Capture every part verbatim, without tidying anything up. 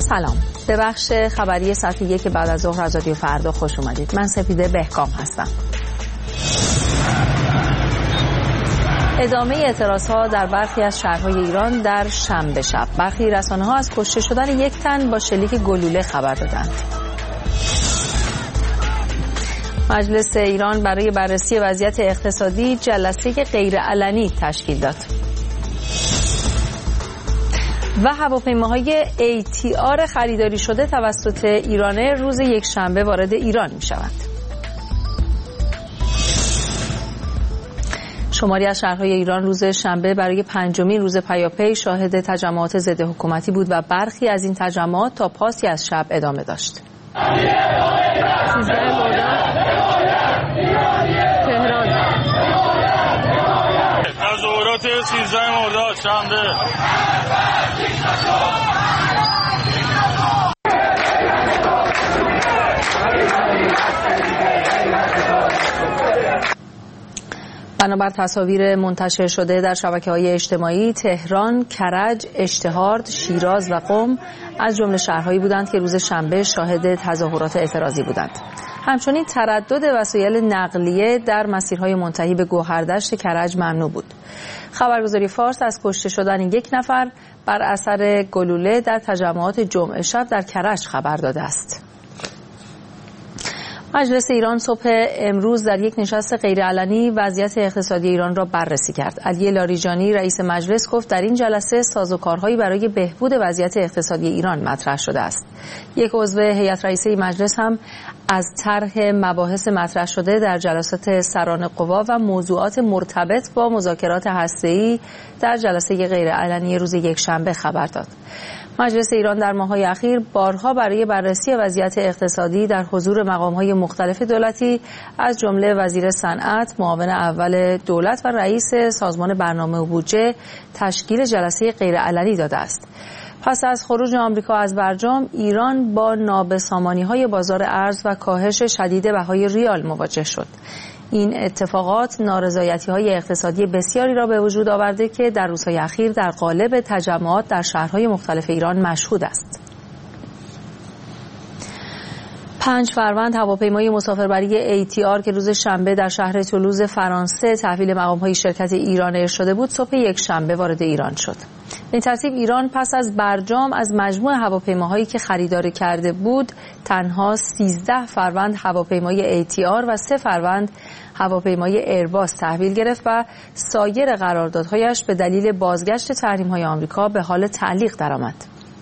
سلام، به بخش خبری ساعت یک بعد از ظهر از رادیو فردا خوش اومدید. من سپیده بهکام هستم. ادامه اعتراضها در برخی از شهرهای ایران در شنبه شب. برخی رسانه‌ها از کشته شدن یک تن با شلیک گلوله خبر دادند. مجلس ایران برای بررسی وضعیت اقتصادی جلسه غیرعلنی تشکیل داد. و هواپیماهای ای تی آر خریداری شده توسط ایرانه روز یکشنبه وارد ایران می شود. شماری از شهرهای ایران روز شنبه برای پنجمین روز پیاپی شاهد تجمعات ضد حکومتی بود و برخی از این تجمعات تا پاسی از شب ادامه داشت. تظاهرات سیزده مرداد شنبه. بنابر تصاویر منتشر شده در شبکه‌های اجتماعی، تهران، کرج، اشتهارد، شیراز و قم از جمله شهرهایی بودند که روز شنبه شاهد تظاهرات اعتراضی بودند. همچنین تردد وسایل نقلیه در مسیرهای منتهی به گوهردشت کرج ممنوع بود. خبرگزاری فارس از کشته شدن یک نفر بر اثر گلوله در تجمعات جمعه شب در کرج خبر داده است. مجلس ایران صبح امروز در یک نشست غیرعلنی وضعیت اقتصادی ایران را بررسی کرد. علی لاریجانی رئیس مجلس گفت در این جلسه سازوکارهایی برای بهبود وضعیت اقتصادی ایران مطرح شده است. یک عضو هیئت رئیسه مجلس هم از طرح مباحث مطرح شده در جلسات سران قوا و موضوعات مرتبط با مذاکرات هسته‌ای در جلسه غیرعلنی روز یکشنبه خبر داد. مجلس ایران در ماه‌های اخیر بارها برای بررسی وضعیت اقتصادی در حضور مقام‌های مختلف دولتی از جمله وزیر صنعت، معاون اول دولت و رئیس سازمان برنامه و بودجه تشکیل جلسه غیرعلنی داده است. پس از خروج آمریکا از برجام، ایران با نابسامانی‌های بازار ارز و کاهش شدید بهای ریال مواجه شد. این اتفاقات نارضایتی‌های اقتصادی بسیاری را به وجود آورده که در روزهای اخیر در قالب تجمعات در شهرهای مختلف ایران مشهود است. پنج فروند هواپیمای مسافربری ای تی آر که روز شنبه در شهر تولوز فرانسه تحویل مقام‌های شرکت ایران ایر شده بود، صبح یک شنبه وارد ایران شد. به این ترتیب ایران پس از برجام از مجموع هواپیماهایی که خریداری کرده بود تنها سیزده فروند هواپیمای ای تی آر و سه فروند هواپیمای ایرباس تحویل گرفت و سایر قراردادهایش به دلیل بازگشت تحریم‌های آمریکا به حال تعلیق درآمد.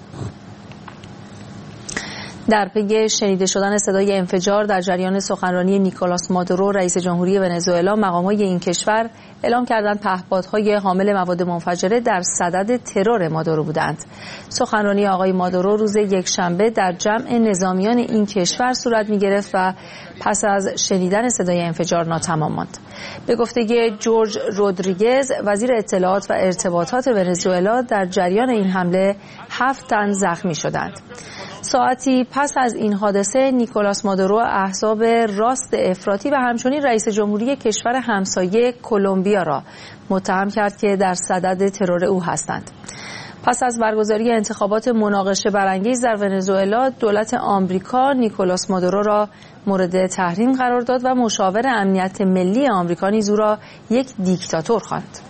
در پی شنیده شدن صدای انفجار در جریان سخنرانی نیکولاس مادورو رئیس جمهوری ونزوئلا، مقامات این کشور اعلام کردند پهپادهای حامل مواد منفجره در صدد ترور مادورو بودند. سخنرانی آقای مادورو روز یکشنبه در جمع نظامیان این کشور صورت می‌گرفت و پس از شنیدن صدای انفجار ناتمام ماند. به گفته جورج رودریگز وزیر اطلاعات و ارتباطات ونزوئلا، در جریان این حمله هفت تن زخمی شدند. ساعتی پس از این حادثه نیکولاس مادورو احزاب راست افراطی و همچنین رئیس جمهوری کشور همسایه کلمبیا را متهم کرد که در صدد ترور او هستند. پس از برگزاری انتخابات مناقشه برانگیز در ونزوئلا، دولت آمریکا نیکولاس مادورو را مورد تحریم قرار داد و مشاور امنیت ملی آمریکا نیز او را یک دیکتاتور خواند.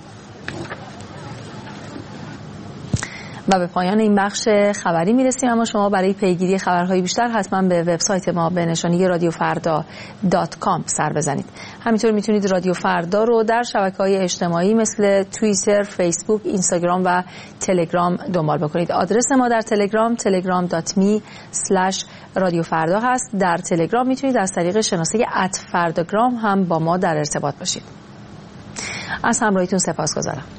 و به پایان این بخش خبری میرسیم، اما شما برای پیگیری خبرهای بیشتر حتما به وبسایت ما به نشانی رادیو فردا دات کام سر بزنید. همینطور میتونید رادیو فردا رو در شبکه‌های اجتماعی مثل توییتر، فیسبوک، اینستاگرام و تلگرام دنبال بکنید. آدرس ما در تلگرام تلگرام دات می اسلش رادیو فردا هست. در تلگرام میتونید از طریق شناسه ات فرداگرام هم با ما در ارتباط باشید. از همراهیتون سپاسگزارم.